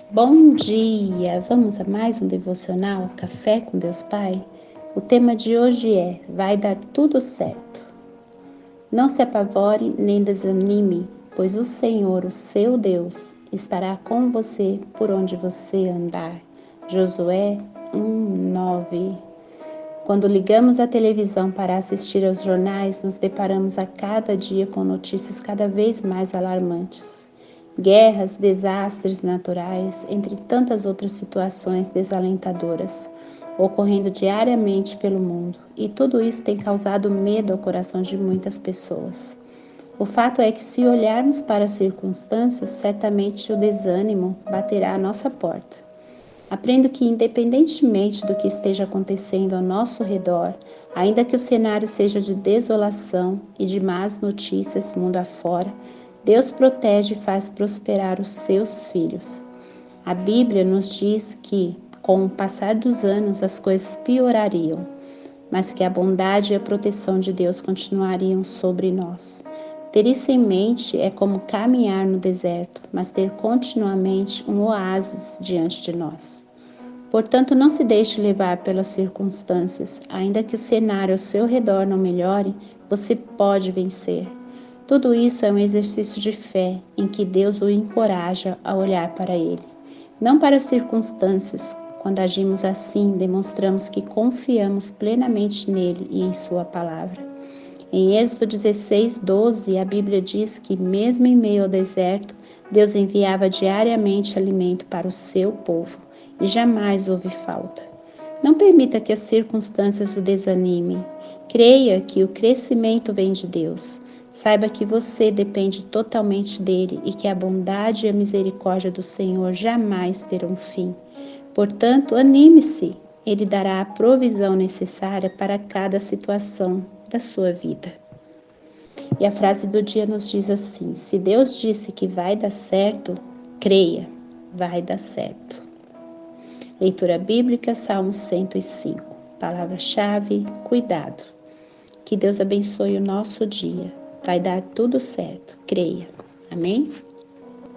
Bom dia! Vamos a mais um devocional Café com Deus Pai? O tema de hoje é: vai dar tudo certo. Não se apavore nem desanime, pois o Senhor, o seu Deus, estará com você por onde você andar. Josué 1:9. Quando ligamos a televisão para assistir aos jornais, nos deparamos a cada dia com notícias cada vez mais alarmantes. Guerras, desastres naturais, entre tantas outras situações desalentadoras, ocorrendo diariamente pelo mundo, e tudo isso tem causado medo ao coração de muitas pessoas. O fato é que, se olharmos para as circunstâncias, certamente o desânimo baterá à nossa porta. Aprendo que, independentemente do que esteja acontecendo ao nosso redor, ainda que o cenário seja de desolação e de más notícias mundo afora, Deus protege e faz prosperar os seus filhos. A Bíblia nos diz que, com o passar dos anos, as coisas piorariam, mas que a bondade e a proteção de Deus continuariam sobre nós. Ter isso em mente é como caminhar no deserto, mas ter continuamente um oásis diante de nós. Portanto, não se deixe levar pelas circunstâncias. Ainda que o cenário ao seu redor não melhore, você pode vencer. Tudo isso é um exercício de fé em que Deus o encoraja a olhar para Ele, não para as circunstâncias. Quando agimos assim, demonstramos que confiamos plenamente nele e em sua palavra. Em Êxodo 16:12, a Bíblia diz que, mesmo em meio ao deserto, Deus enviava diariamente alimento para o seu povo e jamais houve falta. Não permita que as circunstâncias o desanimem. Creia que o crescimento vem de Deus. Saiba que você depende totalmente dele e que a bondade e a misericórdia do Senhor jamais terão fim. Portanto, anime-se. Ele dará a provisão necessária para cada situação da sua vida. E a frase do dia nos diz assim: se Deus disse que vai dar certo, creia, vai dar certo. Leitura bíblica, Salmo 105. Palavra-chave: cuidado. Que Deus abençoe o nosso dia. Vai dar tudo certo, creia. Amém?